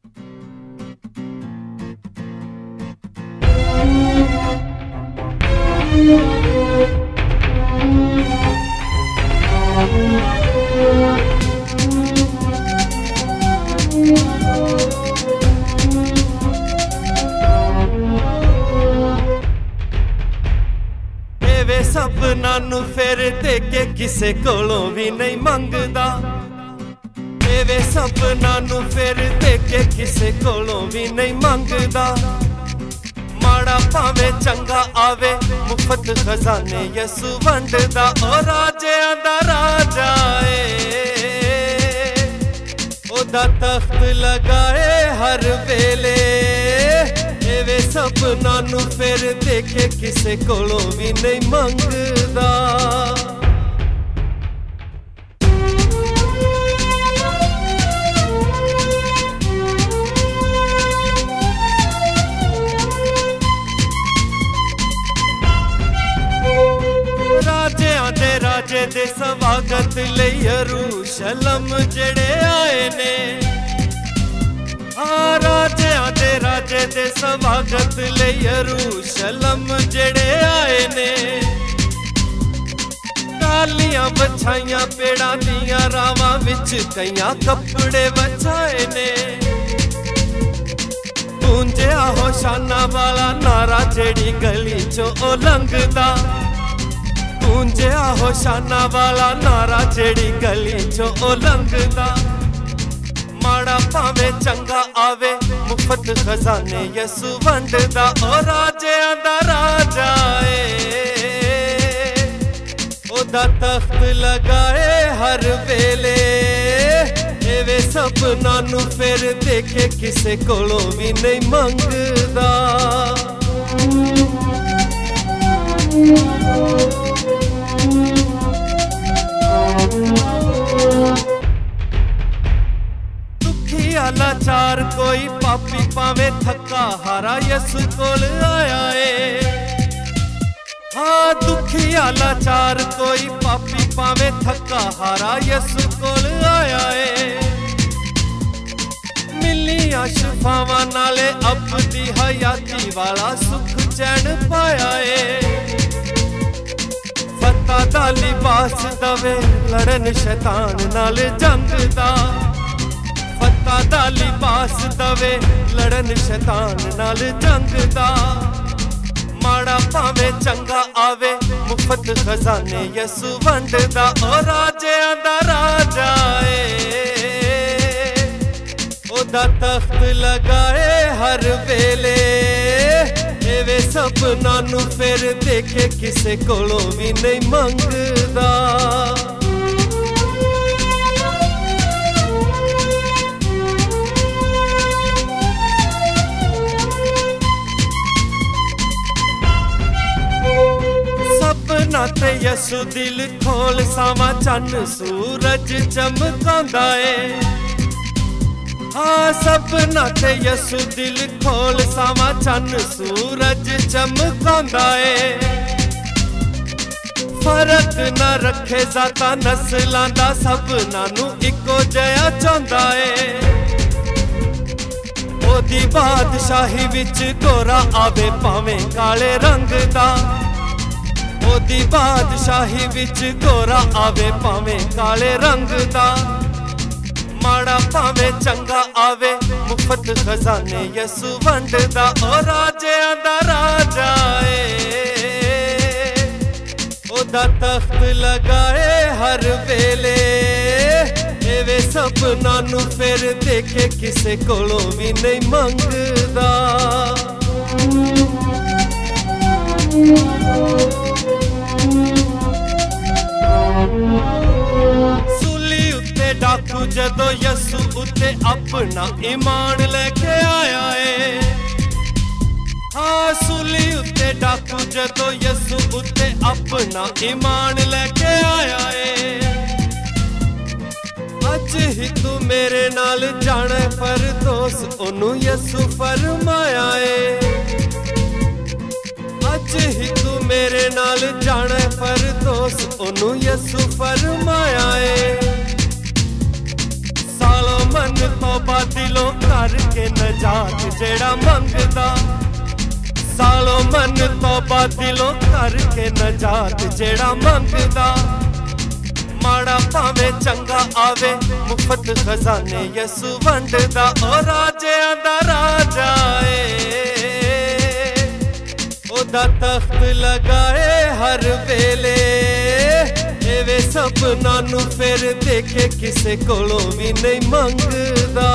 सपना नू फिर दे के किसे कोलों भी नहीं मंगदा। एवे सपना नू फिर दे के किसे कोलों भी नहीं मंगदा। माड़ा भावे चंगा आवे मुफ्त खजाने यसु वंडदा। ओ राजियां दा राजा ओदा तख्त लगाए हर वेले। एवे सपना नू फिर देखे किसे कोलों भी नहीं मंगदा। राजियां दे राजे दे स्वागत लई यरूशलम जेड़े आए ने। राजियां दे राजे दे स्वागत लई यरूशलम जेड़े आए ने। कालियां बछाइयां पेड़ां दियां रावां विच कईयां कपड़े बछाए ने। गूंजिया होशाना वाला नारा जेड़ी गली चों ओ लंघदा। गूंजिया होशाना वाला नारा जेड़ी गली चों ओ लंघदा। माड़ा भावे चंगा आवे मुफ्त खजाने यसु वंडदा। ओ राजियां दा राजा ओदा तख्त लगाए हर वेले। एवे सपना नू फिर देखे किसे कोलों भी नहीं मंगदा। लाचार कोई पापी पावे थका हारा यसु कोल आया हाँ दुखिया लाचार कोई पापी पावे थका हारा यसु कोल आया मिलिया शफावां नाले अपनी हयाती वाला सुख चैन पाया फता दा लिबास दवे लड़न शैतान नाल जंग दा। फता दा लिबास दवे लड़न शैतान नाल जंग दा। माड़ा भावे चंगा आवे मुफ्त खजाने यसु वंडदा। ओ राजियां दा राजा ओदा तख्त लगाए हर वेले। एवे सपना नू फिर देखे किसे कोलों भी नहीं मंगदा। ते यसु दिल खोल सावा चन सूरज चमकांदा हाँ सपना ते यसु दिल खोल सावा चन सूरज चमकांदा फर्क न रखे जाता नस्लां दा सबना नू इको जया चाहुंदा ओदी बादशाही विच गोरा आवे भावें काले रंग दा। ओदी बादशाही विच गोरा आवे भावें काले रंग दा। माड़ा भावें चंगा आवे मुफ्त खजाने यसु वंडदा। ओ राजियां दा राजा ओदा तख्त लगाए हर वेले। एवे सपना नू फिर देखे किसे कोलों भी नहीं मंगदा। सूली उत्ते डाकू जदों यसु उत्ते अपना ईमान लेके आया हाँ सूली उत्ते डाकू जदों यसु उत्ते अपना ईमान लेके आया अज ही तू मेरे नाल जाने पर दोस ओनू यसु फरमाया अज ही तू मेरे नाल जाने पर दोस ओनू यसु फरमाया सालों मन तौबा तौबा दिलों करके नजात जेड़ा मंगदा सालों मन तौबा दिलों करके नजात जेड़ा मंगदा माड़ा भावे चंगा आवे मुफ्त खजाने यसु वंडदा ओ राजियां दा राजा ओदा तख्त लगाए हर वेले एवे सबना नू फिर देखे किसे कोलों भी नहीं मंगदा।